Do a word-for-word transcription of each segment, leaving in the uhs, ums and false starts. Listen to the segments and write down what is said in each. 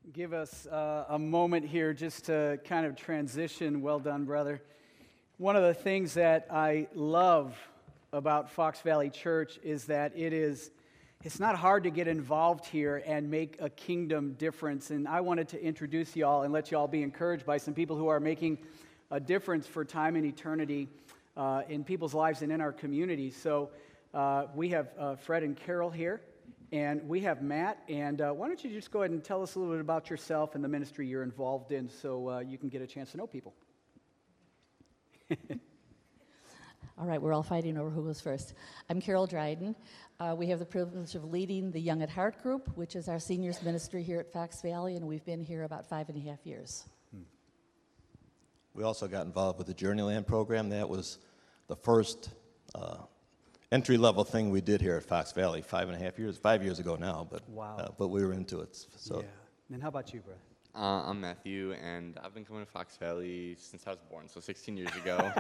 give us uh, a moment here just to kind of transition. Well done, brother. One of the things that I love about Fox Valley Church is that it is, it's not hard to get involved here and make a kingdom difference. And I wanted to introduce y'all and let y'all be encouraged by some people who are making a difference for time and eternity uh, in people's lives and in our community. So uh, we have uh, Fred and Carol here. And we have Matt, and uh, why don't you just go ahead and tell us a little bit about yourself and the ministry you're involved in so uh, you can get a chance to know people. All right, we're all fighting over who goes first. I'm Carol Dryden. Uh, we have the privilege of leading the Young at Heart group, which is our seniors ministry here at Fox Valley, and we've been here about five and a half years. Hmm. We also got involved with the Journeyland program. That was the first uh, entry-level thing we did here at Fox Valley five and a half years, five years ago now, but wow. uh, but we were into it. So. Yeah. And how about you, brother? Uh, I'm Matthew, and I've been coming to Fox Valley since I was born, so sixteen years ago.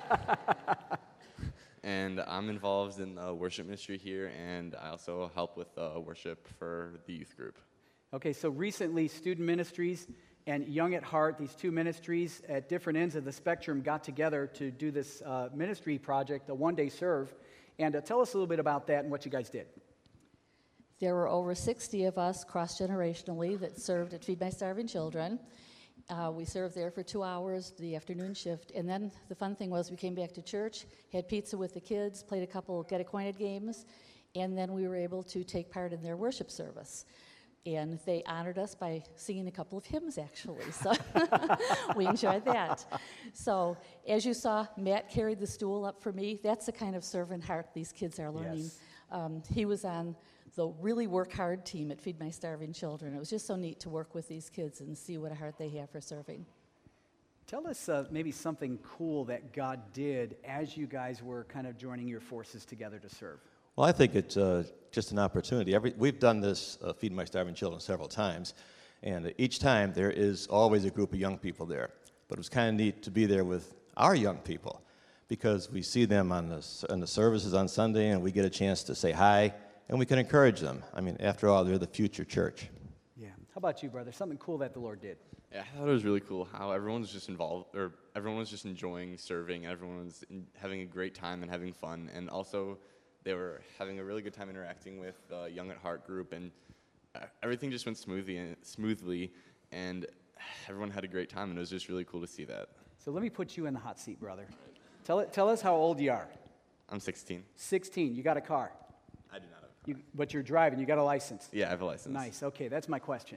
And I'm involved in the worship ministry here, and I also help with uh, worship for the youth group. Okay, so recently, Student Ministries and Young at Heart, these two ministries at different ends of the spectrum, got together to do this uh, ministry project, a one-day serve. And uh, tell us a little bit about that and what you guys did. There were over sixty of us cross-generationally that served at Feed My Starving Children. Uh, we served there for two hours, the afternoon shift. And then the fun thing was we came back to church, had pizza with the kids, played a couple Get Acquainted games, and then we were able to take part in their worship service. And they honored us by singing a couple of hymns, actually. So we enjoyed that. So as you saw, Matt carried the stool up for me. That's the kind of servant heart these kids are learning. Yes. Um, he was on the really work hard team at Feed My Starving Children. It was just so neat to work with these kids and see what a heart they have for serving. Tell us uh, maybe something cool that God did as you guys were kind of joining your forces together to serve. Well, I think it's uh, just an opportunity. Every, we've done this, uh, Feed My Starving Children, several times, and each time there is always a group of young people there. But it was kind of neat to be there with our young people because we see them on the, on the services on Sunday, and we get a chance to say hi, and we can encourage them. I mean, after all, they're the future church. Yeah. How about you, brother? Something cool that the Lord did. Yeah, I thought it was really cool how everyone was just involved, or everyone was just enjoying serving, everyone was in, having a great time and having fun, and also they were having a really good time interacting with the Young at Heart group, and uh, everything just went smoothly, and, smoothly, and everyone had a great time, and it was just really cool to see that. So let me put you in the hot seat, brother. Tell it. Tell us how old you are. I'm sixteen. sixteen. You got a car. I do not have a car. You, but you're driving. You got a license. Yeah, I have a license. Nice. Okay, that's my question.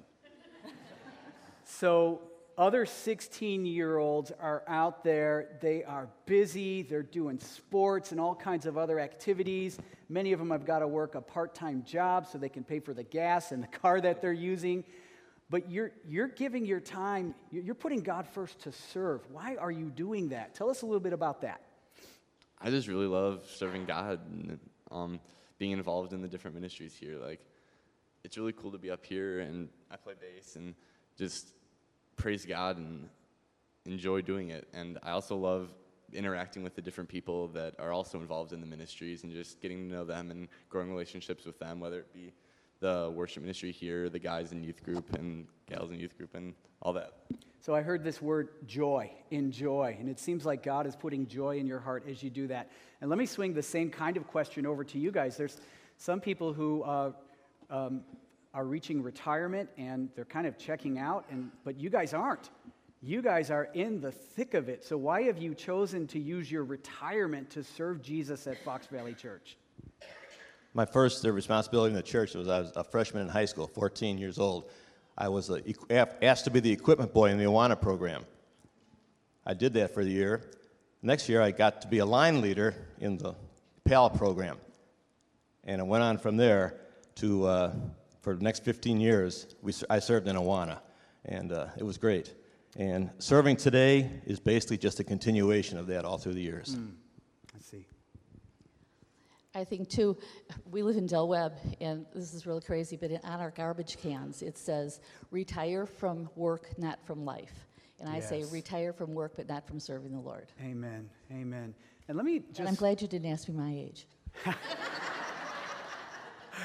So other sixteen-year-olds are out there. They are busy. They're doing sports and all kinds of other activities. Many of them have got to work a part-time job so they can pay for the gas and the car that they're using. But you're you're giving your time, you're putting God first to serve. Why are you doing that? Tell us a little bit about that. I just really love serving God and um, being involved in the different ministries here. Like, it's really cool to be up here, and I play bass and just praise God and enjoy doing it. And I also love interacting with the different people that are also involved in the ministries and just getting to know them and growing relationships with them, whether it be the worship ministry here, the guys in youth group and gals in youth group and all that. So I heard this word joy, enjoy, and it seems like God is putting joy in your heart as you do that. And let me swing the same kind of question over to you guys. There's some people who uh, um, are reaching retirement and they're kind of checking out, and but you guys aren't. You guys are in the thick of it. So why have you chosen to use your retirement to serve Jesus at Fox Valley Church? My first uh, responsibility in the church was I was a freshman in high school, fourteen years old. I was uh, asked to be the equipment boy in the Awana program. I did that for the year. Next year, I got to be a line leader in the P A L program. And I went on from there to, uh, for the next fifteen years, we, I served in Awana. And uh, it was great. And serving today is basically just a continuation of that all through the years. Mm, I see. I think, too, we live in Del Webb, and this is really crazy, but in, on our garbage cans, it says, retire from work, not from life. And I Yes. say, retire from work, but not from serving the Lord. Amen. Amen. And let me just... And I'm glad you didn't ask me my age.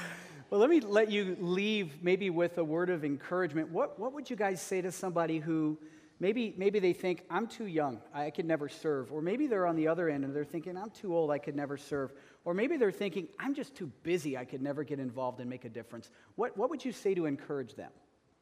Well, let me let you leave maybe with a word of encouragement. What, what would you guys say to somebody who maybe, maybe they think, I'm too young, I could never serve. Or maybe they're on the other end and they're thinking, I'm too old, I could never serve. Or maybe they're thinking, I'm just too busy, I could never get involved and make a difference. What, what would you say to encourage them?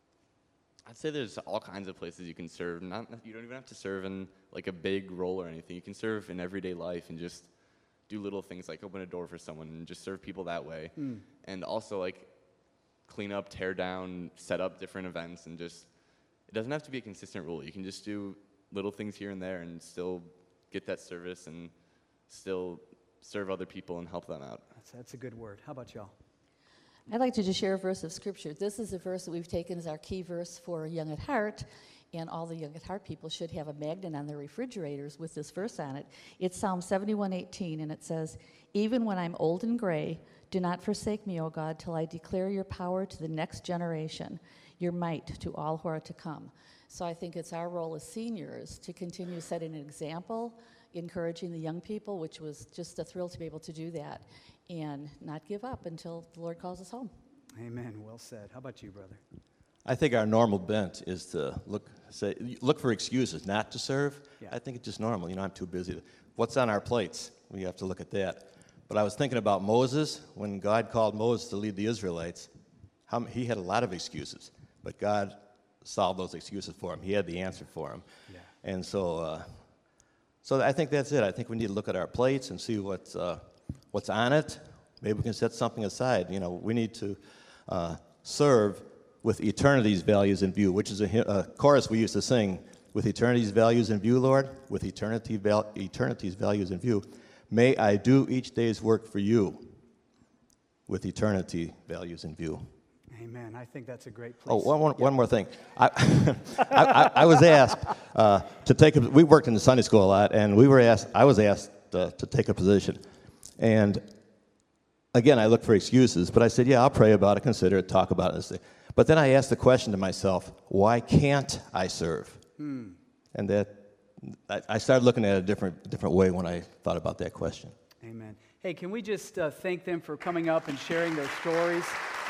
I'd say there's all kinds of places you can serve. Not you don't even have to serve in like a big role or anything. You can serve in everyday life and just do little things like open a door for someone and just serve people that way. Mm. And also like clean up, tear down, set up different events, and just it doesn't have to be a consistent rule. You can just do little things here and there and still get that service and still serve other people and help them out. That's, that's a good word. How about y'all? I'd like to just share a verse of Scripture. This is a verse that we've taken as our key verse for Young at Heart, and all the Young at Heart people should have a magnet on their refrigerators with this verse on it. It's Psalm seventy-one eighteen, and it says, "Even when I'm old and gray, do not forsake me, O God, till I declare your power to the next generation, your might to all who are to come." So I think it's our role as seniors to continue setting an example, encouraging the young people, which was just a thrill to be able to do that, and not give up until the Lord calls us home. Amen. Well said. How about you, brother? I think our normal bent is to look say look for excuses not to serve. Yeah. I think it's just normal. You know, I'm too busy. What's on our plates? We have to look at that. But I was thinking about Moses. When God called Moses to lead the Israelites, how, he had a lot of excuses, but God solved those excuses for him. He had the answer for him. Yeah. And so, uh, so I think that's it. I think we need to look at our plates and see what's uh, what's on it. Maybe we can set something aside. You know, we need to uh, serve with eternity's values in view, which is a, a chorus we used to sing. With eternity's values in view, Lord, with eternity val- eternity's values in view, may I do each day's work for you with eternity values in view. Amen. I think that's a great place. Oh, one, one, Yeah. one more thing. I, I, I, I was asked uh, to take a, we worked in the Sunday school a lot, and we were asked, I was asked uh, to take a position. And again, I look for excuses, but I said, yeah, I'll pray about it, consider it, talk about it. But then I asked the question to myself, why can't I serve? Hmm. And that I, I started looking at it a different, different way when I thought about that question. Amen. Hey, can we just uh, thank them for coming up and sharing their stories?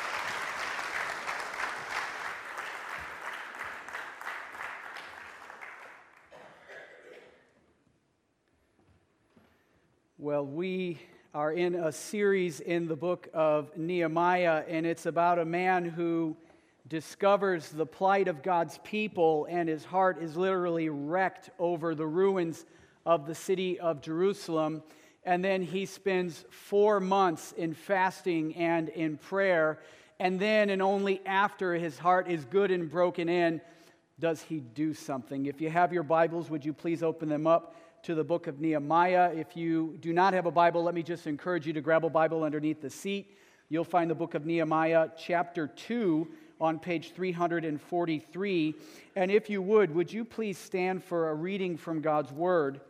Well, we are in a series in the book of Nehemiah, and it's about a man who discovers the plight of God's people, and his heart is literally wrecked over the ruins of the city of Jerusalem. And then he spends four months in fasting and in prayer, and then and only after his heart is good and broken in does he do something. If you have your Bibles, would you please open them up to the book of Nehemiah? If you do not have a Bible, let me just encourage you to grab a Bible underneath the seat. You'll find the book of Nehemiah, chapter two, on page three hundred forty-three. And if you would, would you please stand for a reading from God's Word?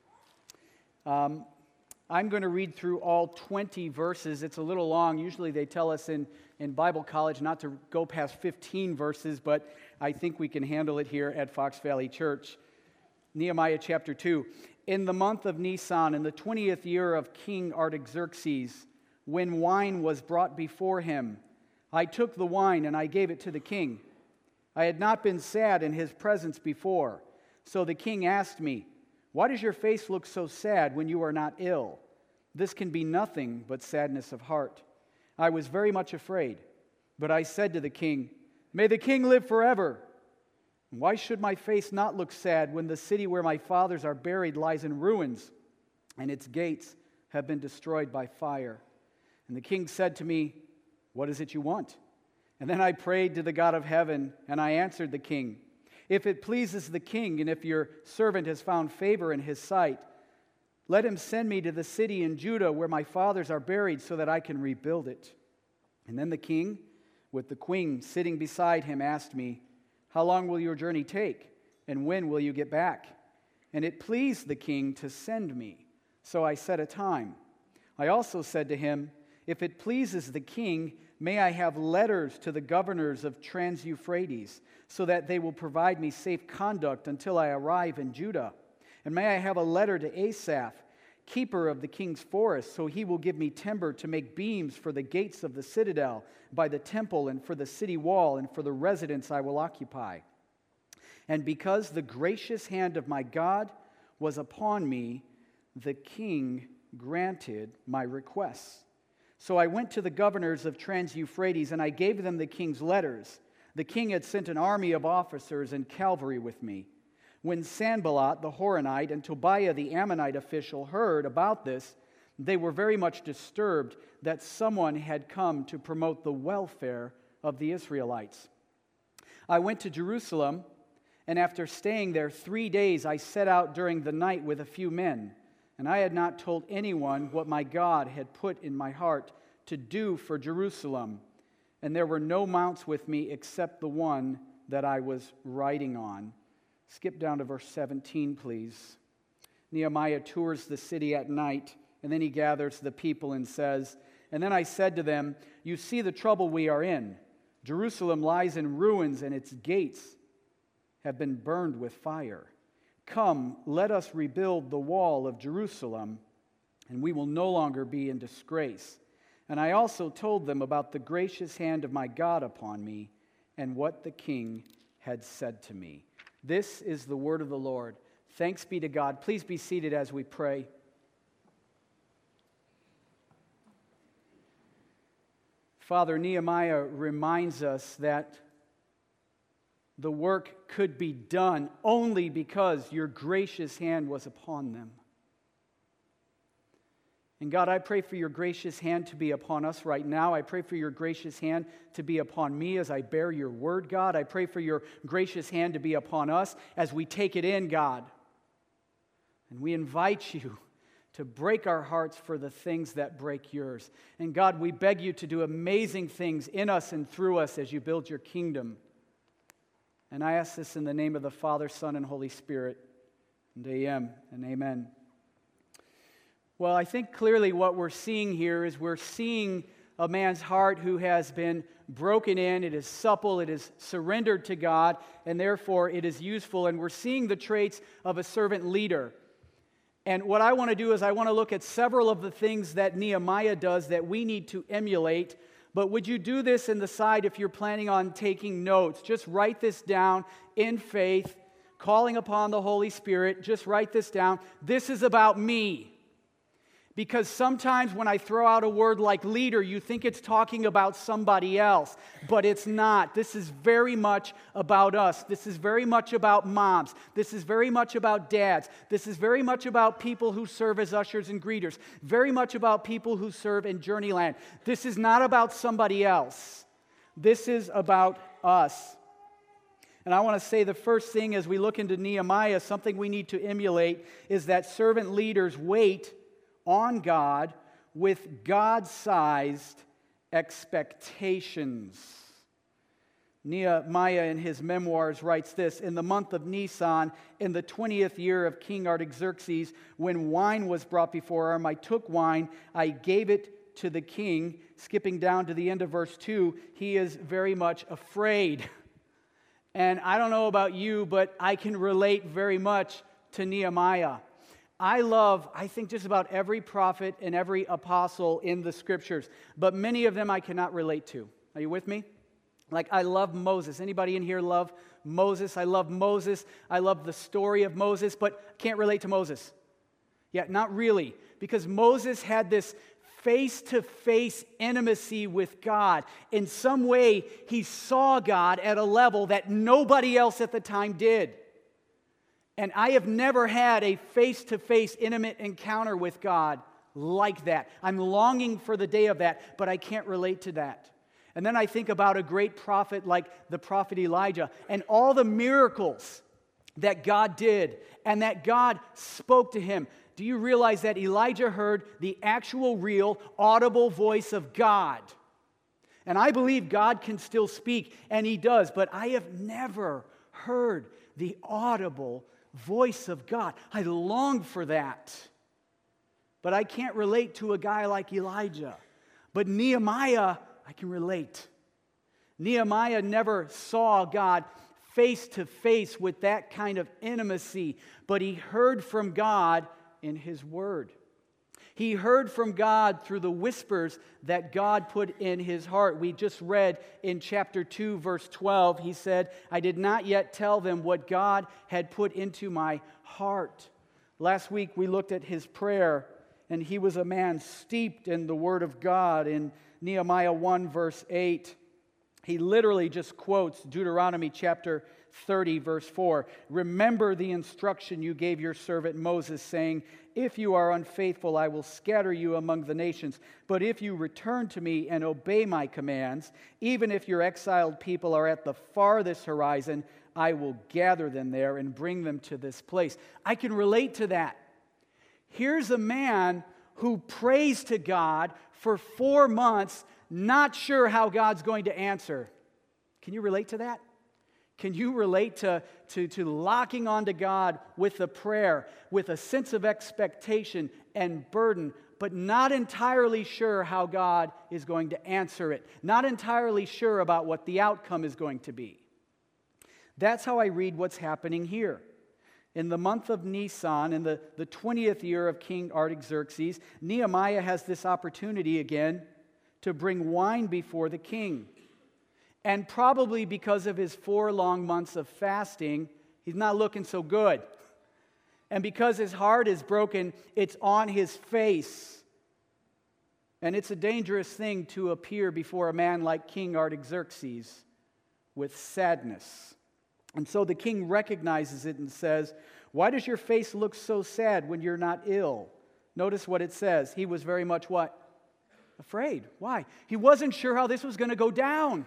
Um, I'm going to read through all twenty verses. It's a little long. Usually they tell us in, in Bible college not to go past fifteen verses, but I think we can handle it here at Fox Valley Church. Nehemiah chapter two. In the month of Nisan, in the twentieth year of King Artaxerxes, when wine was brought before him, I took the wine and I gave it to the king. I had not been sad in his presence before. So the king asked me, "Why does your face look so sad when you are not ill? This can be nothing but sadness of heart." I was very much afraid, but I said to the king, "May the king live forever. Why should my face not look sad when the city where my fathers are buried lies in ruins, and its gates have been destroyed by fire?" And the king said to me, "What is it you want?" And then I prayed to the God of heaven, and I answered the king, "If it pleases the king, and if your servant has found favor in his sight, let him send me to the city in Judah where my fathers are buried so that I can rebuild it." And then the king, with the queen sitting beside him, asked me, "How long will your journey take, and when will you get back?" And it pleased the king to send me, so I set a time. I also said to him, "If it pleases the king, may I have letters to the governors of Trans-Euphrates, so that they will provide me safe conduct until I arrive in Judah. And may I have a letter to Asaph, keeper of the king's forest, so he will give me timber to make beams for the gates of the citadel, by the temple, and for the city wall, and for the residence I will occupy. And because the gracious hand of my God was upon me, the king granted my requests. So I went to the governors of Trans-Euphrates, and I gave them the king's letters. The king had sent an army of officers and cavalry with me. When Sanballat the Horonite and Tobiah the Ammonite official heard about this, they were very much disturbed that someone had come to promote the welfare of the Israelites. I went to Jerusalem, and after staying there three days, I set out during the night with a few men. And I had not told anyone what my God had put in my heart to do for Jerusalem. And there were no mounts with me except the one that I was riding on. Skip down to verse seventeen, please. Nehemiah tours the city at night, and then he gathers the people and says, "And then I said to them, you see the trouble we are in. Jerusalem lies in ruins, and its gates have been burned with fire. Come, let us rebuild the wall of Jerusalem, and we will no longer be in disgrace." And I also told them about the gracious hand of my God upon me, and what the king had said to me. This is the word of the Lord. Thanks be to God. Please be seated as we pray. Father, Nehemiah reminds us that the work could be done only because your gracious hand was upon them. And God, I pray for your gracious hand to be upon us right now. I pray for your gracious hand to be upon me as I bear your word, God. I pray for your gracious hand to be upon us as we take it in, God. And we invite you to break our hearts for the things that break yours. And God, we beg you to do amazing things in us and through us as you build your kingdom. And I ask this in the name of the Father, Son, and Holy Spirit. And amen and amen. Well, I think clearly what we're seeing here is we're seeing a man's heart who has been broken in. It is supple, it is surrendered to God, and therefore it is useful. And we're seeing the traits of a servant leader. And what I want to do is I want to look at several of the things that Nehemiah does that we need to emulate. But would you do this in the side if you're planning on taking notes? Just write this down in faith, calling upon the Holy Spirit. Just write this down. This is about me. Because sometimes when I throw out a word like leader, you think it's talking about somebody else, but it's not. This is very much about us. This is very much about moms. This is very much about dads. This is very much about people who serve as ushers and greeters. Very much about people who serve in Journeyland. This is not about somebody else. This is about us. And I want to say the first thing as we look into Nehemiah, something we need to emulate is that servant leaders wait on God with God-sized expectations. Nehemiah in his memoirs writes this: "In the month of Nisan, in the twentieth year of King Artaxerxes, when wine was brought before him, I took wine, I gave it to the king." Skipping down to the end of verse two, he is very much afraid. And I don't know about you, but I can relate very much to Nehemiah. I love, I think, just about every prophet and every apostle in the scriptures, but many of them I cannot relate to. Are you with me? Like, I love Moses. Anybody in here love Moses? I love Moses. I love the story of Moses, but can't relate to Moses. Yeah, not really, because Moses had this face-to-face intimacy with God. In some way, he saw God at a level that nobody else at the time did. And I have never had a face-to-face intimate encounter with God like that. I'm longing for the day of that, but I can't relate to that. And then I think about a great prophet like the prophet Elijah and all the miracles that God did and that God spoke to him. Do you realize that Elijah heard the actual, real, audible voice of God? And I believe God can still speak, and he does, but I have never heard the audible voice of God. I long for that. But I can't relate to a guy like Elijah. But Nehemiah, I can relate. Nehemiah never saw God face to face with that kind of intimacy, but he heard from God in his word. He heard from God through the whispers that God put in his heart. We just read in chapter two, verse twelve, he said, I did not yet tell them what God had put into my heart. Last week we looked at his prayer, and he was a man steeped in the Word of God. In Nehemiah one, verse eight, he literally just quotes Deuteronomy chapter thirty, verse four. Remember the instruction you gave your servant Moses, saying, if you are unfaithful, I will scatter you among the nations. But if you return to me and obey my commands, even if your exiled people are at the farthest horizon, I will gather them there and bring them to this place. I can relate to that. Here's a man who prays to God for four months, not sure how God's going to answer. Can you relate to that? Can you relate to, to, to locking onto God with a prayer, with a sense of expectation and burden, but not entirely sure how God is going to answer it, not entirely sure about what the outcome is going to be? That's how I read what's happening here. In the month of Nisan, in the, the twentieth year of King Artaxerxes, Nehemiah has this opportunity again to bring wine before the king. And probably because of his four long months of fasting, he's not looking so good. And because his heart is broken, it's on his face. And it's a dangerous thing to appear before a man like King Artaxerxes with sadness. And so the king recognizes it and says, why does your face look so sad when you're not ill? Notice what it says. He was very much what? Afraid. Why? He wasn't sure how this was going to go down.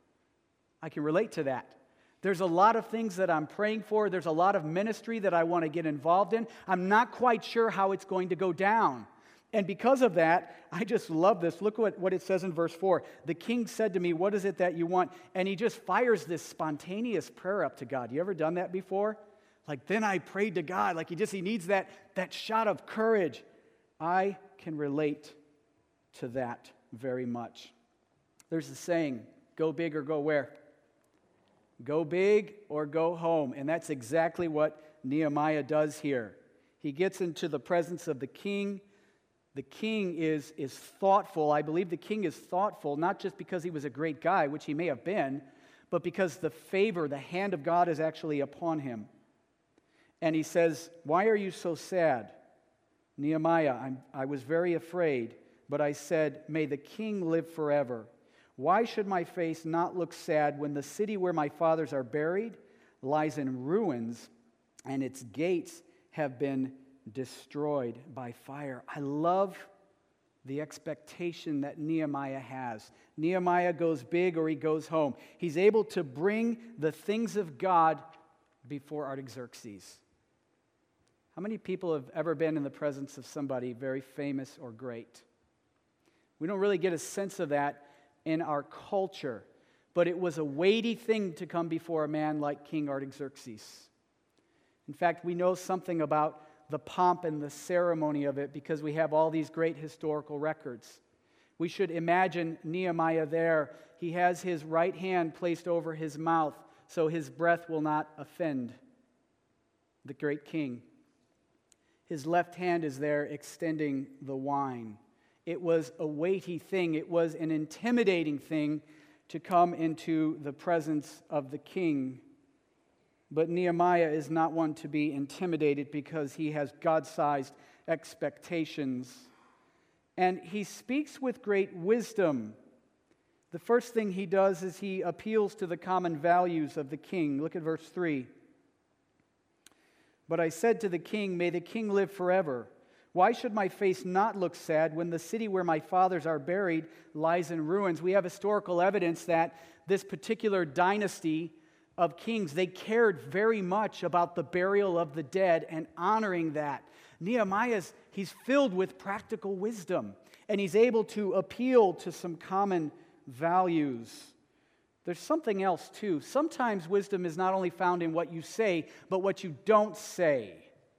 I can relate to that. There's a lot of things that I'm praying for. There's a lot of ministry that I want to get involved in. I'm not quite sure how it's going to go down. And because of that, I just love this. Look what, what it says in verse four. The king said to me, what is it that you want? And he just fires this spontaneous prayer up to God. You ever done that before? Like, then I prayed to God. Like he just, he needs that, that shot of courage. I can relate to that very much. There's a saying, go big or go where? Go big or go home. And that's exactly what Nehemiah does here. He gets into the presence of the king. The king is, is thoughtful. I believe the king is thoughtful, not just because he was a great guy, which he may have been, but because the favor, the hand of God is actually upon him. And he says, why are you so sad? Nehemiah, I'm, I was very afraid, but I said, may the king live forever. Why should my face not look sad when the city where my fathers are buried lies in ruins and its gates have been destroyed by fire? I love the expectation that Nehemiah has. Nehemiah goes big or he goes home. He's able to bring the things of God before Artaxerxes. How many people have ever been in the presence of somebody very famous or great? We don't really get a sense of that in our culture, but it was a weighty thing to come before a man like King Artaxerxes. In fact, we know something about the pomp and the ceremony of it because we have all these great historical records. We should imagine Nehemiah there. He has his right hand placed over his mouth so his breath will not offend the great king. His left hand is there extending the wine. It was a weighty thing. It was an intimidating thing to come into the presence of the king. But Nehemiah is not one to be intimidated because he has God-sized expectations. And he speaks with great wisdom. The first thing he does is he appeals to the common values of the king. Look at verse three. But I said to the king, may the king live forever. Why should my face not look sad when the city where my fathers are buried lies in ruins? We have historical evidence that this particular dynasty of kings, they cared very much about the burial of the dead and honoring that. Nehemiah's, he's filled with practical wisdom, and he's able to appeal to some common values. There's something else, too. Sometimes wisdom is not only found in what you say, but what you don't say.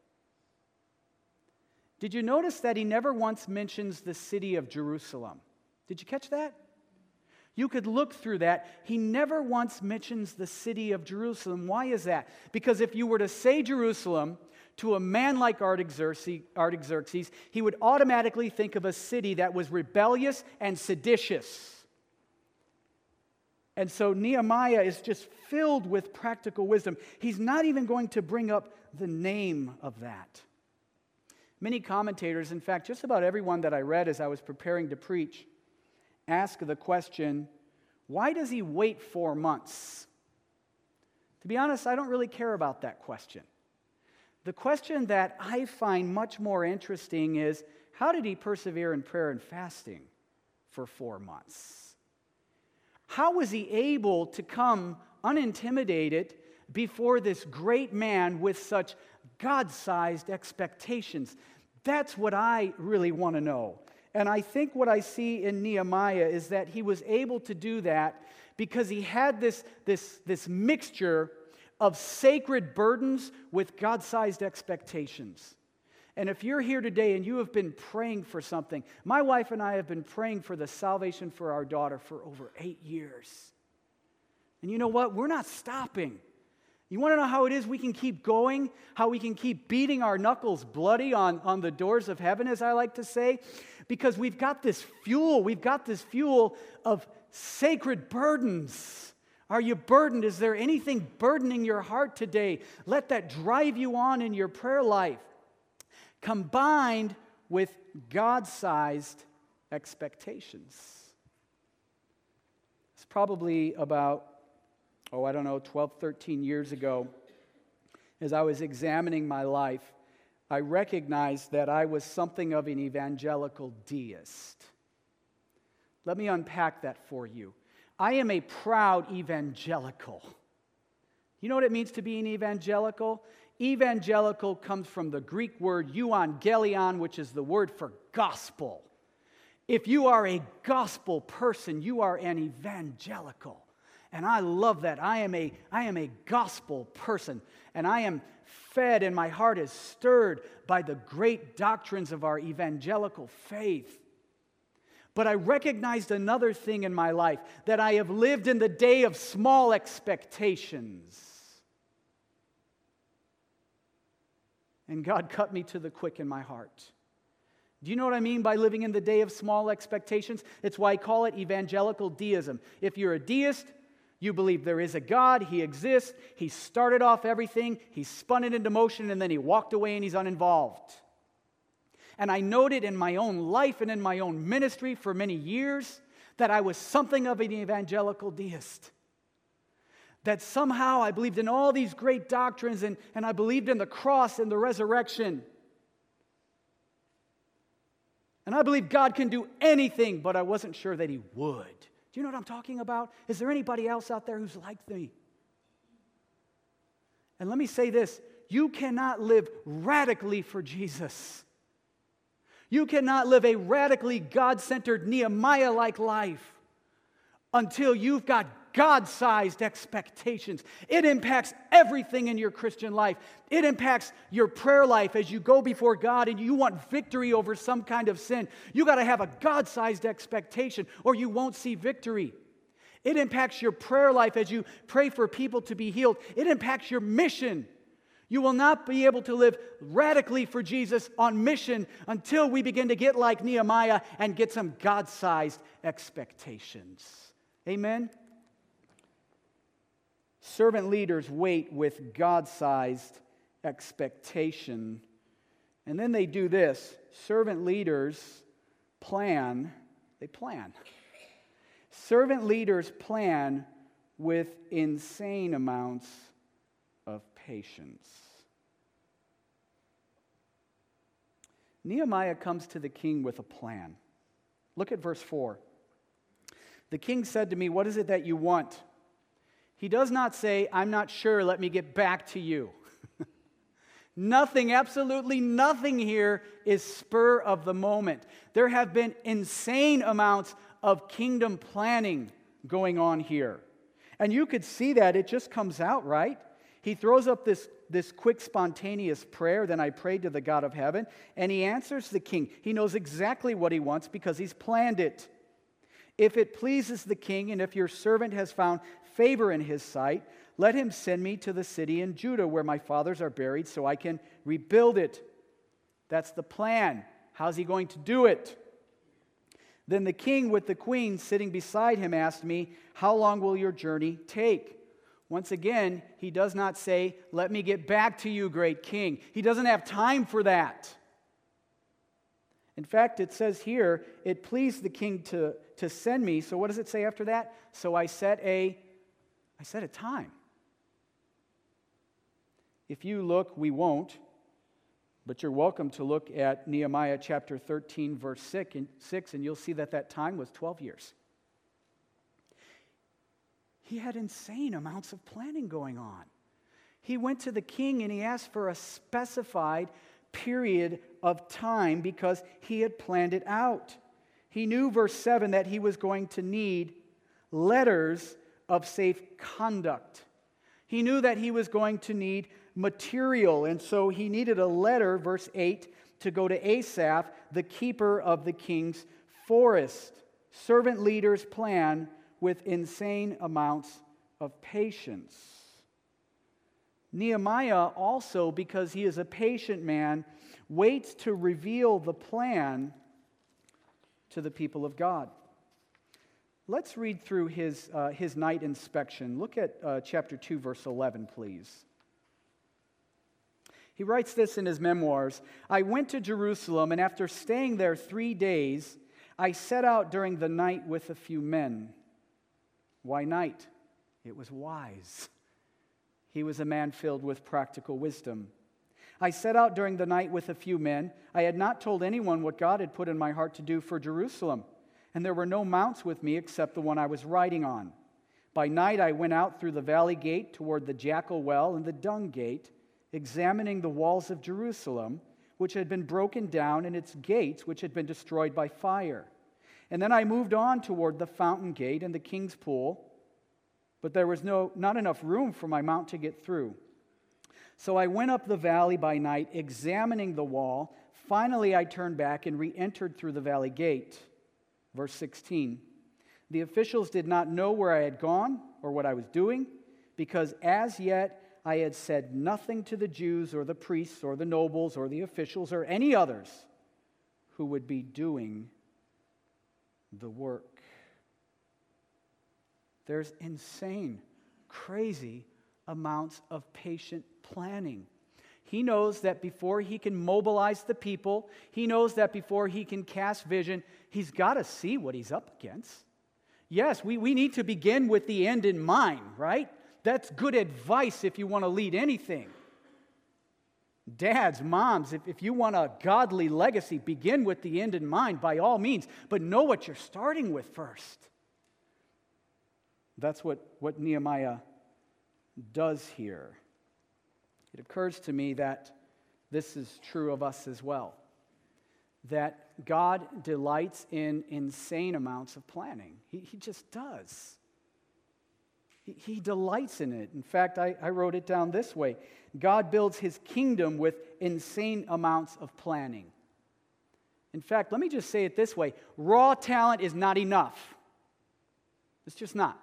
Did you notice that he never once mentions the city of Jerusalem? Did you catch that? You could look through that. He never once mentions the city of Jerusalem. Why is that? Because if you were to say Jerusalem to a man like Artaxerxes, Artaxerxes, he would automatically think of a city that was rebellious and seditious. And so Nehemiah is just filled with practical wisdom. He's not even going to bring up the name of that. Many commentators, in fact, just about everyone that I read as I was preparing to preach, ask the question, why does he wait four months? To be honest, I don't really care about that question. The question that I find much more interesting is, how did he persevere in prayer and fasting for four months? How was he able to come unintimidated before this great man with such God-sized expectations? That's what I really want to know. And I think what I see in Nehemiah is that he was able to do that because he had this, this, this mixture of sacred burdens with God-sized expectations. And if you're here today and you have been praying for something, my wife and I have been praying for the salvation for our daughter for over eight years. And you know what? We're not stopping. You want to know how it is we can keep going? How we can keep beating our knuckles bloody on, on the doors of heaven, as I like to say? Because we've got this fuel. We've got this fuel of sacred burdens. Are you burdened? Is there anything burdening your heart today? Let that drive you on in your prayer life, combined with God-sized expectations. It's probably about oh, I don't know, twelve, thirteen years ago, as I was examining my life, I recognized that I was something of an evangelical deist. Let me unpack that for you. I am a proud evangelical. You know what it means to be an evangelical? Evangelical comes from the Greek word euangelion, which is the word for gospel. If you are a gospel person, you are an evangelical. And I love that. I am a, I am a gospel person. And I am fed and my heart is stirred by the great doctrines of our evangelical faith. But I recognized another thing in my life, that I have lived in the day of small expectations. And God cut me to the quick in my heart. Do you know what I mean by living in the day of small expectations? It's why I call it evangelical deism. If you're a deist, you believe there is a God, He exists, He started off everything, He spun it into motion, and then He walked away and He's uninvolved. And I noted in my own life and in my own ministry for many years that I was something of an evangelical deist. That somehow I believed in all these great doctrines and, and I believed in the cross and the resurrection. And I believed God can do anything, but I wasn't sure that He would. Do you know what I'm talking about? Is there anybody else out there who's like me? And let me say this, you cannot live radically for Jesus. You cannot live a radically God-centered, Nehemiah-like life until you've got God-sized expectations. It impacts everything in your Christian life. It impacts your prayer life as you go before God and you want victory over some kind of sin. You got to have a God-sized expectation or you won't see victory. It impacts your prayer life as you pray for people to be healed. It impacts your mission. You will not be able to live radically for Jesus on mission until we begin to get like Nehemiah and get some God-sized expectations. Amen? Servant leaders wait with God-sized expectation. And then they do this. Servant leaders plan. They plan. Servant leaders plan with insane amounts of patience. Nehemiah comes to the king with a plan. Look at verse four. The king said to me, "What is it that you want?" He does not say, "I'm not sure, let me get back to you." Nothing, absolutely nothing here is spur of the moment. There have been insane amounts of kingdom planning going on here. And you could see that, it just comes out, right? He throws up this, this quick, spontaneous prayer, "Then I prayed to the God of heaven," and he answers the king. He knows exactly what he wants because he's planned it. If it pleases the king, and if your servant has found favor in his sight, let him send me to the city in Judah where my fathers are buried so I can rebuild it. That's the plan. How's he going to do it? Then the king with the queen sitting beside him asked me, how long will your journey take? Once again, he does not say, let me get back to you, great king. He doesn't have time for that. In fact, it says here, it pleased the king to, to send me. So what does it say after that? So I set a, I set a time. If you look, we won't, but you're welcome to look at Nehemiah chapter thirteen, verse six, and you'll see that that time was twelve years. He had insane amounts of planning going on. He went to the king and he asked for a specified period of time because he had planned it out. He knew, verse seven, that he was going to need letters of safe conduct. He knew that he was going to need material, and so he needed a letter, verse eight, to go to Asaph, the keeper of the king's forest. Servant leaders plan with insane amounts of patience. Nehemiah also, because he is a patient man, waits to reveal the plan to the people of God. Let's read through his, uh, his night inspection. Look at uh, chapter two, verse eleven, please. He writes this in his memoirs. I went to Jerusalem, and after staying there three days, I set out during the night with a few men. Why night? It was wise. He was a man filled with practical wisdom. I set out during the night with a few men. I had not told anyone what God had put in my heart to do for Jerusalem, and there were no mounts with me except the one I was riding on. By night I went out through the valley gate toward the jackal well and the dung gate, examining the walls of Jerusalem, which had been broken down, and its gates, which had been destroyed by fire. And then I moved on toward the fountain gate and the king's pool, but there was no not enough room for my mount to get through. So I went up the valley by night, examining the wall. Finally I turned back and re-entered through the valley gate. Verse sixteen, the officials did not know where I had gone or what I was doing, because as yet I had said nothing to the Jews or the priests or the nobles or the officials or any others who would be doing the work. There's insane, crazy amounts of patient planning. He knows that before he can mobilize the people, he knows that before he can cast vision, he's got to see what he's up against. Yes, we, we need to begin with the end in mind, right? That's good advice if you want to lead anything. Dads, moms, if, if you want a godly legacy, begin with the end in mind by all means, but know what you're starting with first. That's what, what Nehemiah does here. It occurs to me that this is true of us as well, that God delights in insane amounts of planning. He, he just does. He, he delights in it. In fact, I, I wrote it down this way. God builds his kingdom with insane amounts of planning. In fact, let me just say it this way. Raw talent is not enough. It's just not.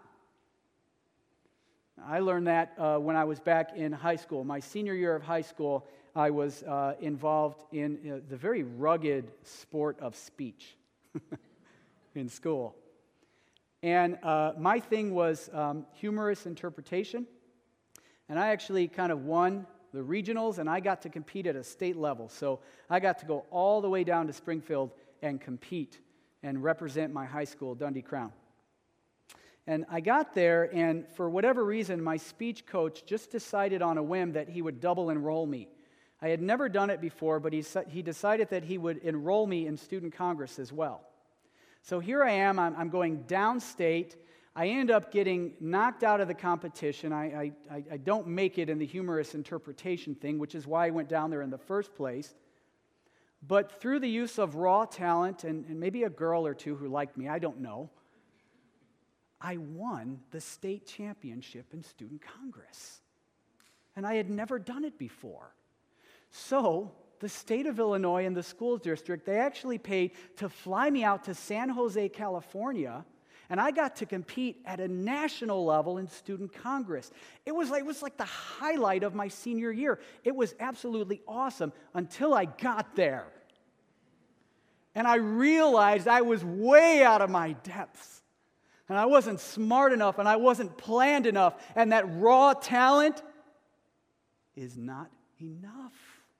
I learned that uh, when I was back in high school. My senior year of high school, I was uh, involved in uh, the very rugged sport of speech in school. And uh, my thing was um, humorous interpretation. And I actually kind of won the regionals, and I got to compete at a state level. So I got to go all the way down to Springfield and compete and represent my high school, Dundee Crown. And I got there, and for whatever reason, my speech coach just decided on a whim that he would double enroll me. I had never done it before, but he, he decided that he would enroll me in Student Congress as well. So here I am, I'm, I'm going downstate. I end up getting knocked out of the competition. I, I, I don't make it in the humorous interpretation thing, which is why I went down there in the first place. But through the use of raw talent and, and maybe a girl or two who liked me, I don't know, I won the state championship in Student Congress. And I had never done it before. So the state of Illinois and the school district, they actually paid to fly me out to San Jose, California, And I got to compete at a national level in student congress. It was like, it was like the highlight of my senior year. It was absolutely awesome until I got there. And I realized I was way out of my depths. And I wasn't smart enough, and I wasn't planned enough, and that raw talent is not enough.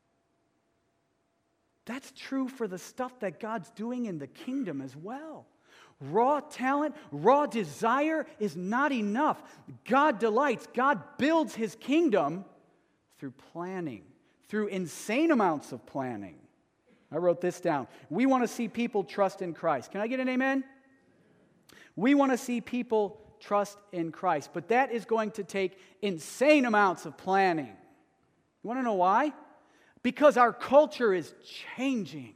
That's true for the stuff that God's doing in the kingdom as well. Raw talent, raw desire is not enough. God delights, God builds his kingdom through planning, through insane amounts of planning. I wrote this down. We want to see people trust in Christ. Can I get an amen? We want to see people trust in Christ, but that is going to take insane amounts of planning. You want to know why? Because our culture is changing.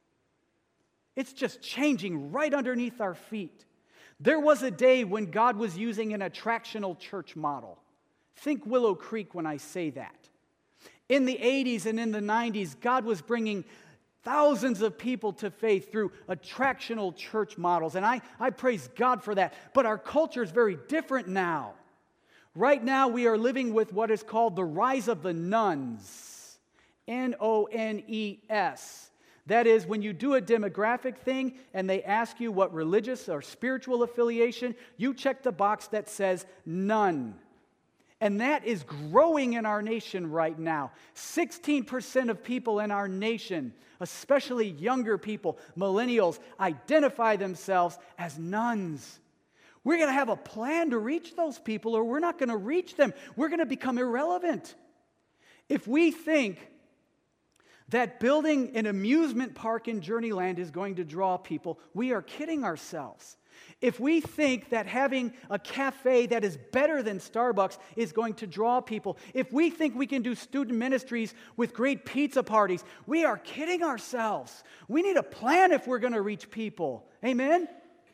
It's just changing right underneath our feet. There was a day when God was using an attractional church model. Think Willow Creek when I say that. In the eighties and in the nineties, God was bringing thousands of people to faith through attractional church models, and I, I praise God for that. But our culture is very different now. Right now, we are living with what is called the rise of the nones, N O N E S. That is, when you do a demographic thing and they ask you what religious or spiritual affiliation, you check the box that says none. And that is growing in our nation right now. sixteen percent of people in our nation, especially younger people, millennials, identify themselves as nuns. We're going to have a plan to reach those people, or we're not going to reach them. We're going to become irrelevant. If we think that building an amusement park in Journeyland is going to draw people, we are kidding ourselves. If we think that having a cafe that is better than Starbucks is going to draw people, if we think we can do student ministries with great pizza parties, we are kidding ourselves. We need a plan if we're going to reach people. Amen?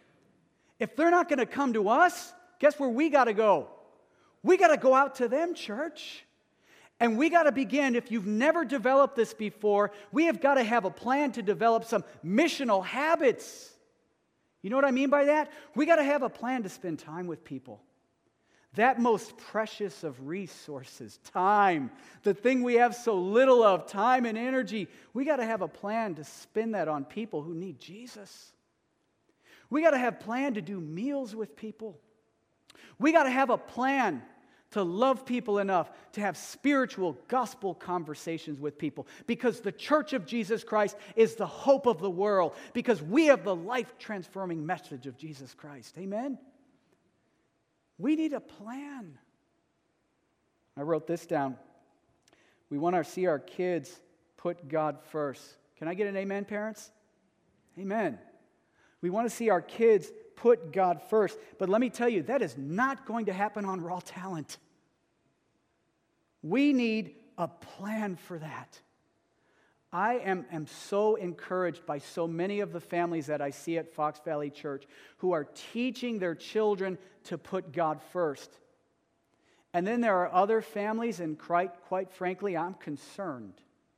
If they're not going to come to us, guess where we got to go? We got to go out to them, church. And we got to begin, if you've never developed this before, we have got to have a plan to develop some missional habits. You know what I mean by that? We got to have a plan to spend time with people. That most precious of resources, time, the thing we have so little of, time and energy, we got to have a plan to spend that on people who need Jesus. We got to have a plan to do meals with people. We got to have a plan to love people enough to have spiritual gospel conversations with people, because the church of Jesus Christ is the hope of the world, because we have the life-transforming message of Jesus Christ. Amen? We need a plan. I wrote this down. We want to see our kids put God first. Can I get an amen, parents? Amen. We want to see our kids put God first. But let me tell you, that is not going to happen on raw talent. We need a plan for that. I am, am so encouraged by so many of the families that I see at Fox Valley Church who are teaching their children to put God first. And then there are other families, and quite, quite frankly, I'm concerned.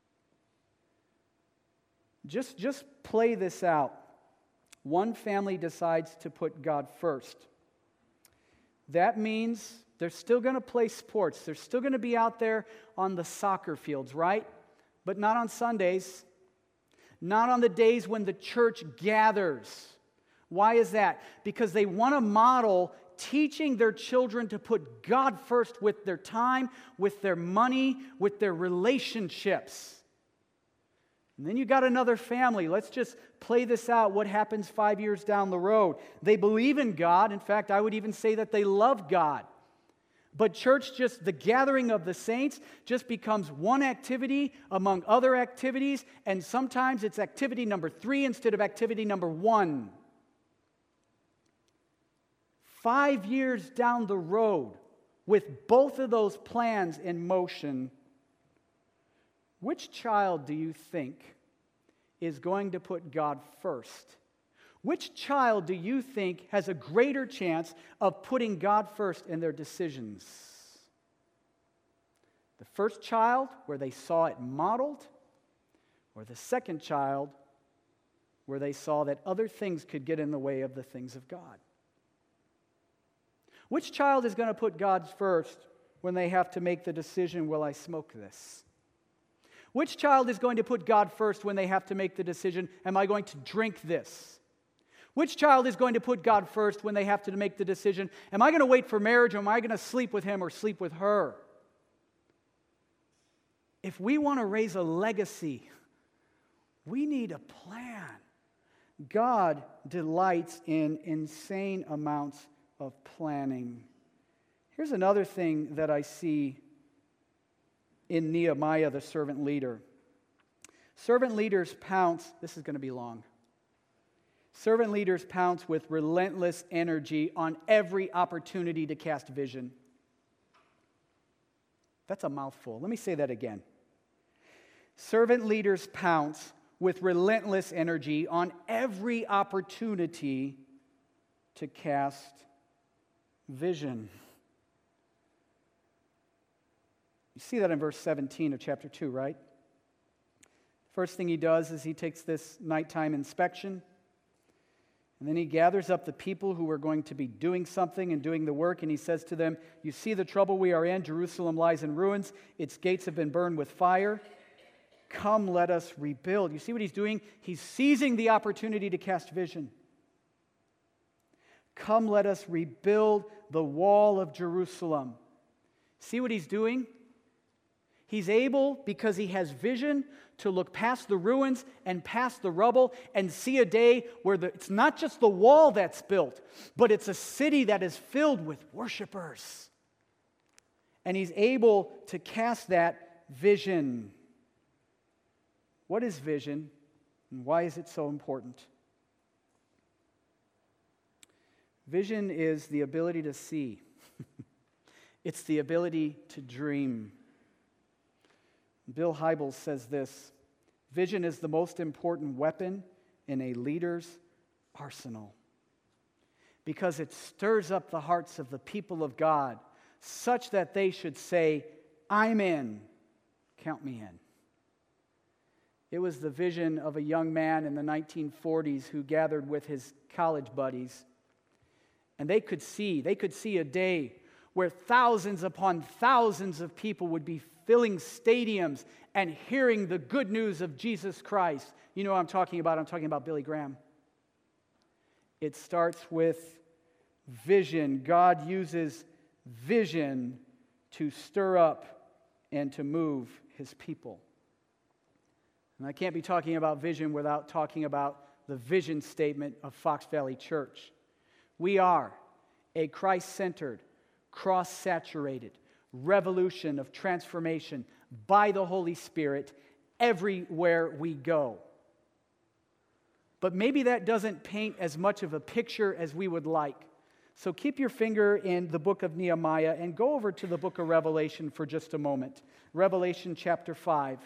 Just, just play this out. One family decides to put God first. That means they're still going to play sports. They're still going to be out there on the soccer fields, right? But not on Sundays. Not on the days when the church gathers. Why is that? Because they want to model teaching their children to put God first with their time, with their money, with their relationships. And then you got another family. Let's just play this out. What happens five years down the road? They believe in God. In fact, I would even say that they love God. But church, just the gathering of the saints just becomes one activity among other activities, and sometimes it's activity number three instead of activity number one. Five years down the road, with both of those plans in motion, which child do you think is going to put God first? Which child do you think has a greater chance of putting God first in their decisions? The first child, where they saw it modeled, or the second child, where they saw that other things could get in the way of the things of God? Which child is going to put God first when they have to make the decision, will I smoke this? Which child is going to put God first when they have to make the decision, am I going to drink this? Which child is going to put God first when they have to make the decision, am I going to wait for marriage, or am I going to sleep with him or sleep with her? If we want to raise a legacy, we need a plan. God delights in insane amounts of planning. Here's another thing that I see in Nehemiah, the servant leader. Servant leaders pounce, this is going to be long. Servant leaders pounce with relentless energy on every opportunity to cast vision. That's a mouthful. Let me say that again. Servant leaders pounce with relentless energy on every opportunity to cast vision. You see that in verse seventeen of chapter two, right? First thing he does is he takes this nighttime inspection, and then he gathers up the people who are going to be doing something and doing the work, and he says to them, you see the trouble we are in. Jerusalem lies in ruins. Its gates have been burned with fire. Come, let us rebuild. You see what he's doing? He's seizing the opportunity to cast vision. Come, let us rebuild the wall of Jerusalem. See what he's doing? He's able, because he has vision, to look past the ruins and past the rubble and see a day where the, it's not just the wall that's built, but it's a city that is filled with worshipers. And he's able to cast that vision. What is vision, and why is it so important? Vision is the ability to see. It's the ability to dream. Bill Hybels says this: vision is the most important weapon in a leader's arsenal, because it stirs up the hearts of the people of God such that they should say, I'm in, count me in. It was the vision of a young man in the nineteen forties who gathered with his college buddies, and they could see, they could see a day where thousands upon thousands of people would be filling stadiums and hearing the good news of Jesus Christ. You know what I'm talking about? I'm talking about Billy Graham. It starts with vision. God uses vision to stir up and to move his people. And I can't be talking about vision without talking about the vision statement of Fox Valley Church. We are a Christ-centered, cross-saturated revolution of transformation by the Holy Spirit everywhere we go. But maybe that doesn't paint as much of a picture as we would like. So keep your finger in the book of Nehemiah and go over to the book of Revelation for just a moment. Revelation chapter five.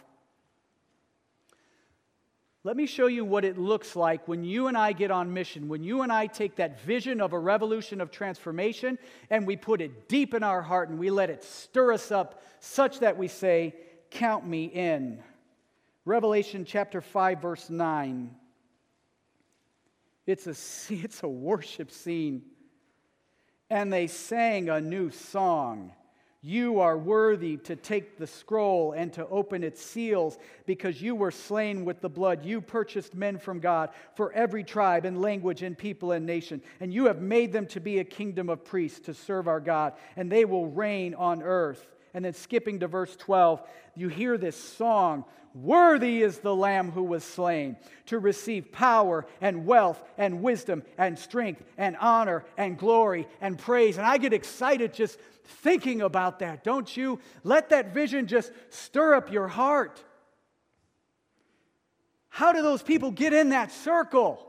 Let me show you what it looks like when you and I get on mission, when you and I take that vision of a revolution of transformation and we put it deep in our heart and we let it stir us up such that we say, count me in. Revelation chapter five, verse nine. It's a, it's a worship scene. And they sang a new song. You are worthy to take the scroll and to open its seals, because you were slain with the blood. You purchased men from God for every tribe and language and people and nation. And you have made them to be a kingdom of priests to serve our God. And they will reign on earth. And then skipping to verse twelve, you hear this song. Worthy is the Lamb who was slain to receive power and wealth and wisdom and strength and honor and glory and praise. And I get excited just thinking about that, don't you? Let that vision just stir up your heart. How do those people get in that circle?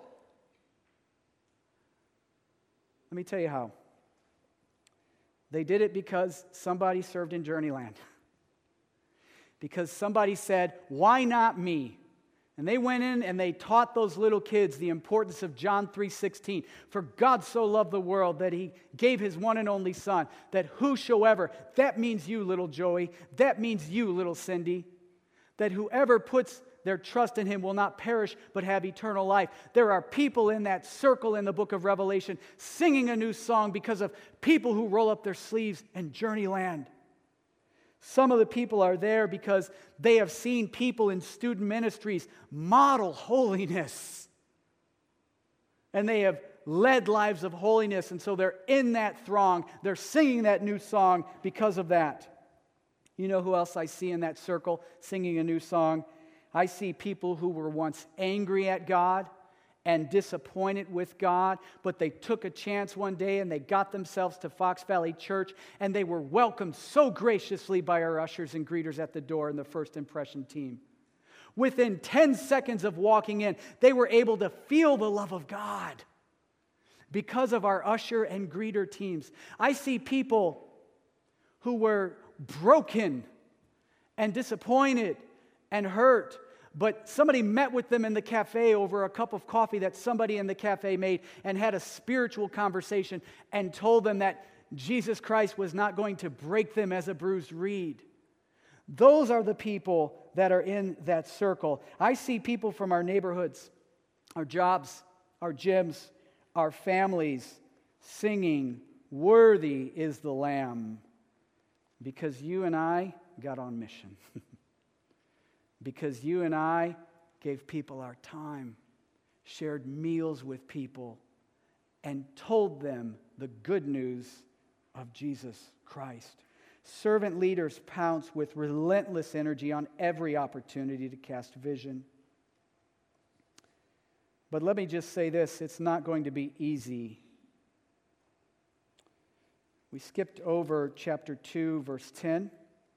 Let me tell you how. They did it because somebody served in Journeyland. Because somebody said, why not me? And they went in and they taught those little kids the importance of John three sixteen. For God so loved the world that he gave his one and only son, that whosoever, that means you, little Joey, that means you, little Cindy, that whoever puts their trust in him will not perish but have eternal life. There are people in that circle in the book of Revelation singing a new song because of people who roll up their sleeves and journeyland. Some of the people are there because they have seen people in student ministries model holiness. And they have led lives of holiness, and so they're in that throng. They're singing that new song because of that. You know who else I see in that circle singing a new song? I see people who were once angry at God and disappointed with God, but they took a chance one day and they got themselves to Fox Valley Church, and they were welcomed so graciously by our ushers and greeters at the door and the first impression team. Within ten seconds of walking in, they were able to feel the love of God because of our usher and greeter teams. I see people who were broken and disappointed and hurt, but somebody met with them in the cafe over a cup of coffee that somebody in the cafe made and had a spiritual conversation and told them that Jesus Christ was not going to break them as a bruised reed. Those are the people that are in that circle. I see people from our neighborhoods, our jobs, our gyms, our families singing, "Worthy is the Lamb," because you and I got on mission. Because you and I gave people our time, shared meals with people, and told them the good news of Jesus Christ. Servant leaders pounce with relentless energy on every opportunity to cast vision. But let me just say this, it's not going to be easy. We skipped over chapter two, verse ten.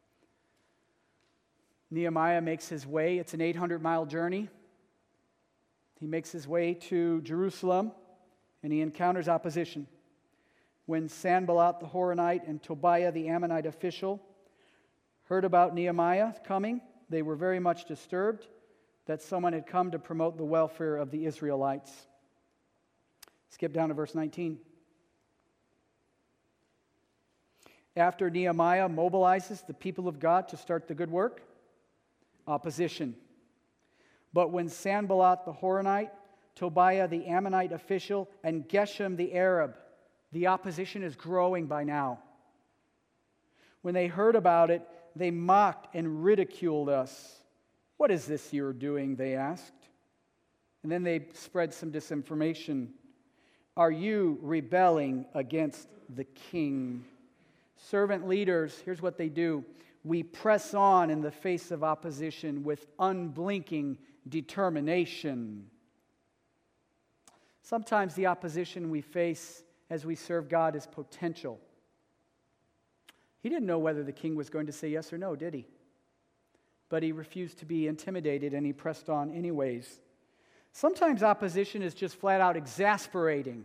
Nehemiah makes his way. It's an eight hundred mile journey. He makes his way to Jerusalem, and he encounters opposition. When Sanballat the Horonite and Tobiah the Ammonite official heard about Nehemiah coming, they were very much disturbed that someone had come to promote the welfare of the Israelites. Skip down to verse nineteen. After Nehemiah mobilizes the people of God to start the good work, opposition. But when Sanballat the Horonite, Tobiah the Ammonite official, and Geshem the Arab, the opposition is growing by now. When they heard about it, they mocked and ridiculed us. "What is this you're doing?" they asked. And then they spread some disinformation. "Are you rebelling against the king?" Servant leaders, here's what they do. We press on in the face of opposition with unblinking determination. Sometimes the opposition we face as we serve God is potential. He didn't know whether the king was going to say yes or no, did he? But he refused to be intimidated, and he pressed on anyways. Sometimes opposition is just flat out exasperating.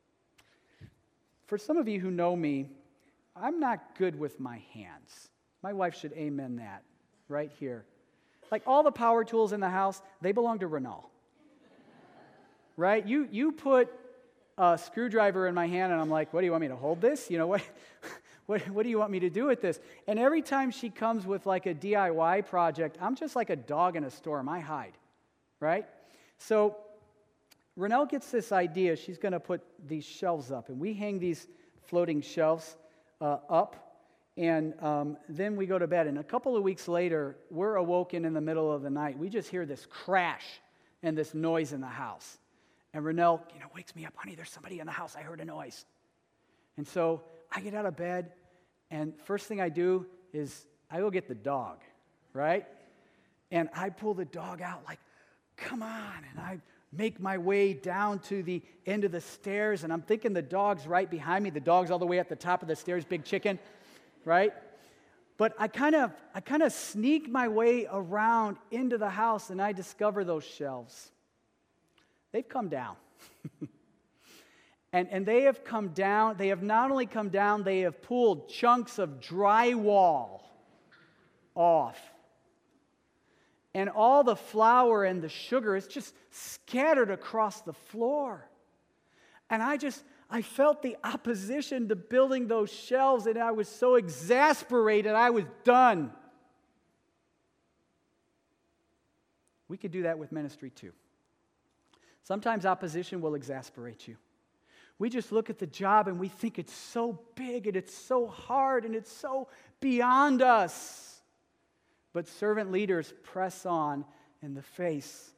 For some of you who know me, I'm not good with my hands. My wife should amen that right here. Like all the power tools in the house, they belong to Renal. Right? You you put a screwdriver in my hand and I'm like, what do you want me to hold this? You know, what, what, what do you want me to do with this? And every time she comes with like a D I Y project, I'm just like a dog in a storm. I hide. Right? So Renelle gets this idea. She's going to put these shelves up. And we hang these floating shelves uh, up. And um, then we go to bed. And a couple of weeks later, we're awoken in the middle of the night. We just hear this crash and this noise in the house. And Renelle, you know, wakes me up. Honey, there's somebody in the house. I heard a noise. And so I get out of bed. And first thing I do is I go get the dog, right? And I pull the dog out like, come on. And I make my way down to the end of the stairs. And I'm thinking the dog's right behind me. The dog's all the way at the top of the stairs, big chicken. Right? But I kind of I kind of sneak my way around into the house and I discover those shelves. They've come down. and, and they have come down. They have not only come down, they have pulled chunks of drywall off. And all the flour and the sugar is just scattered across the floor. And I just... I felt the opposition to building those shelves, and I was so exasperated, I was done. We could do that with ministry too. Sometimes opposition will exasperate you. We just look at the job and we think it's so big and it's so hard and it's so beyond us. But servant leaders press on in the face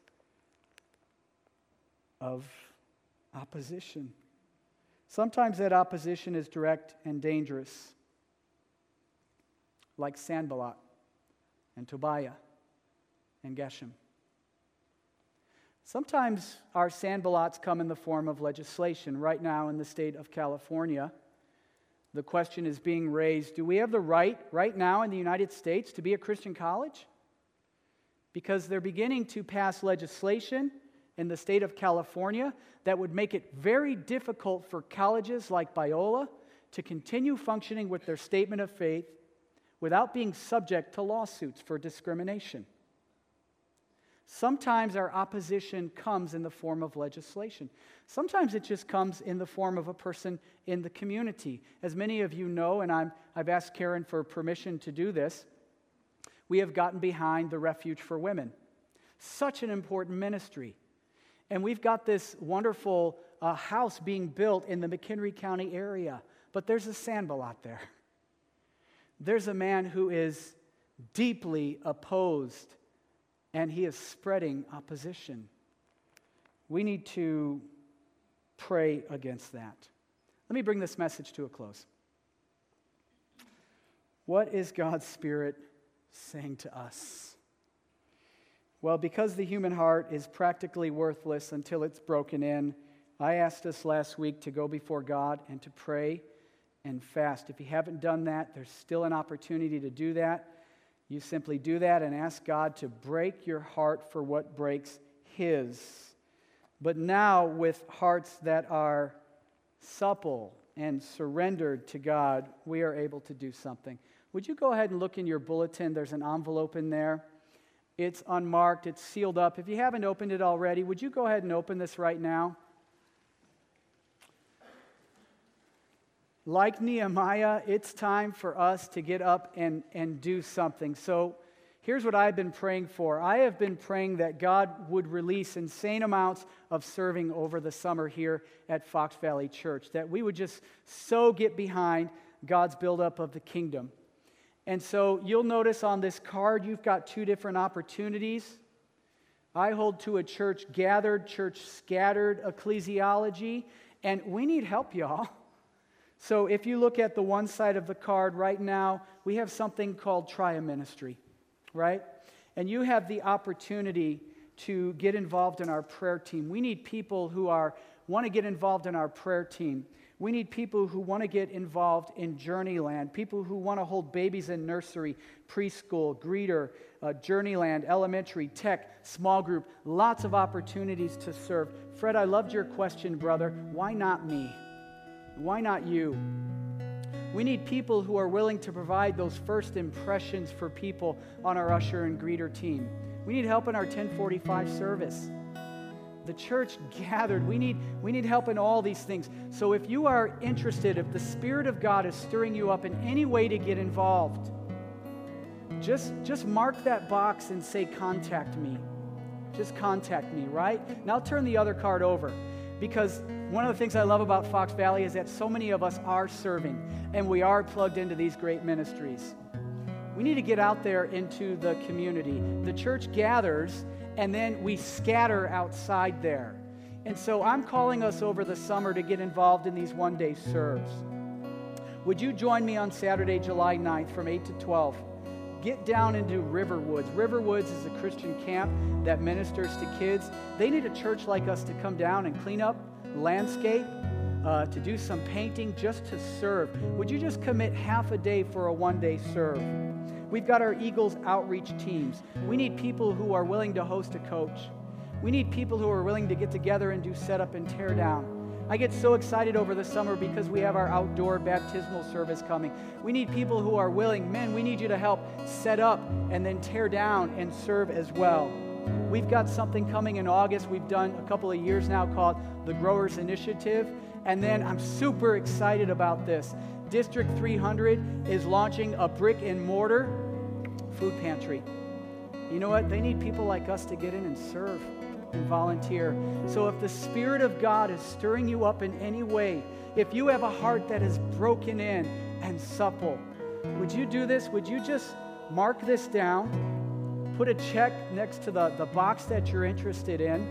of opposition. Sometimes that opposition is direct and dangerous, like Sanballat and Tobiah and Geshem. Sometimes our Sanballats come in the form of legislation. Right now in the state of California, the question is being raised, do we have the right, right now in the United States, to be a Christian college? Because they're beginning to pass legislation in the state of California that would make it very difficult for colleges like Biola to continue functioning with their statement of faith without being subject to lawsuits for discrimination. Sometimes our opposition comes in the form of legislation. Sometimes it just comes in the form of a person in the community. As many of you know, and I'm, I've asked Karen for permission to do this, we have gotten behind the Refuge for Women. Such an important ministry. And we've got this wonderful uh, house being built in the McHenry County area. But there's a Sanballat there. There's a man who is deeply opposed, and he is spreading opposition. We need to pray against that. Let me bring this message to a close. What is God's Spirit saying to us? Well, because the human heart is practically worthless until it's broken in, I asked us last week to go before God and to pray and fast. If you haven't done that, there's still an opportunity to do that. You simply do that and ask God to break your heart for what breaks His. But now, with hearts that are supple and surrendered to God, we are able to do something. Would you go ahead and look in your bulletin? There's an envelope in there. It's unmarked. It's sealed up. If you haven't opened it already, would you go ahead and open this right now? Like Nehemiah, it's time for us to get up and, and do something. So here's what I've been praying for. I have been praying that God would release insane amounts of serving over the summer here at Fox Valley Church, that we would just so get behind God's buildup of the kingdom. And so you'll notice on this card, you've got two different opportunities. I hold to a church gathered, church scattered ecclesiology, and we need help, y'all. So if you look at the one side of the card right now, we have something called Try a Ministry, right? And you have the opportunity to get involved in our prayer team. We need people who are want to get involved in our prayer team. We need people who want to get involved in Journeyland, people who want to hold babies in nursery, preschool, greeter, uh, Journeyland, elementary, tech, small group, lots of opportunities to serve. Fred, I loved your question, brother. Why not me? Why not you? We need people who are willing to provide those first impressions for people on our usher and greeter team. We need help in our ten forty-five service. The church gathered. We need, we need help in all these things. So if you are interested, if the Spirit of God is stirring you up in any way to get involved, just, just mark that box and say, contact me. Just contact me, right? Now I'll turn the other card over, because one of the things I love about Fox Valley is that so many of us are serving, and we are plugged into these great ministries. We need to get out there into the community. The church gathers, and then we scatter outside there. And so I'm calling us over the summer to get involved in these one-day serves. Would you join me on Saturday, July ninth from eight to twelve? Get down into Riverwoods. Riverwoods is a Christian camp that ministers to kids. They need a church like us to come down and clean up, landscape, uh, to do some painting, just to serve. Would you just commit half a day for a one-day serve? We've got our Eagles outreach teams. We need people who are willing to host a coach. We need people who are willing to get together and do setup and tear down. I get so excited over the summer because we have our outdoor baptismal service coming. We need people who are willing. Men, we need you to help set up and then tear down and serve as well. We've got something coming in August we've done a couple of years now called the Growers Initiative. And then I'm super excited about this. District three hundred is launching a brick and mortar food pantry. You know what? They need people like us to get in and serve and volunteer. So if the Spirit of God is stirring you up in any way, if you have a heart that is broken in and supple, would you do this? Would you just mark this down, put a check next to the, the box that you're interested in,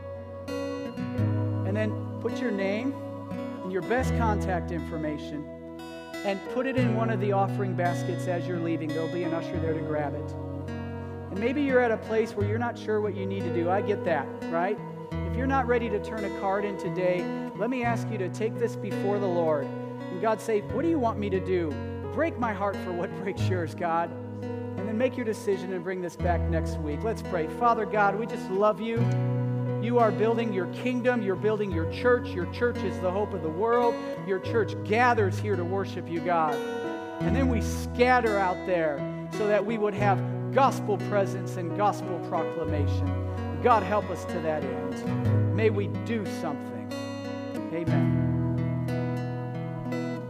and then put your name and your best contact information and put it in one of the offering baskets as you're leaving. There'll be an usher there to grab it. And maybe you're at a place where you're not sure what you need to do. I get that, right? If you're not ready to turn a card in today, let me ask you to take this before the Lord. And God say, what do you want me to do? Break my heart for what breaks yours, God. And then make your decision and bring this back next week. Let's pray. Father God, we just love you. You are building your kingdom. You're building your church. Your church is the hope of the world. Your church gathers here to worship you, God. And then we scatter out there so that we would have gospel presence and gospel proclamation. God, help us to that end. May we do something. Amen.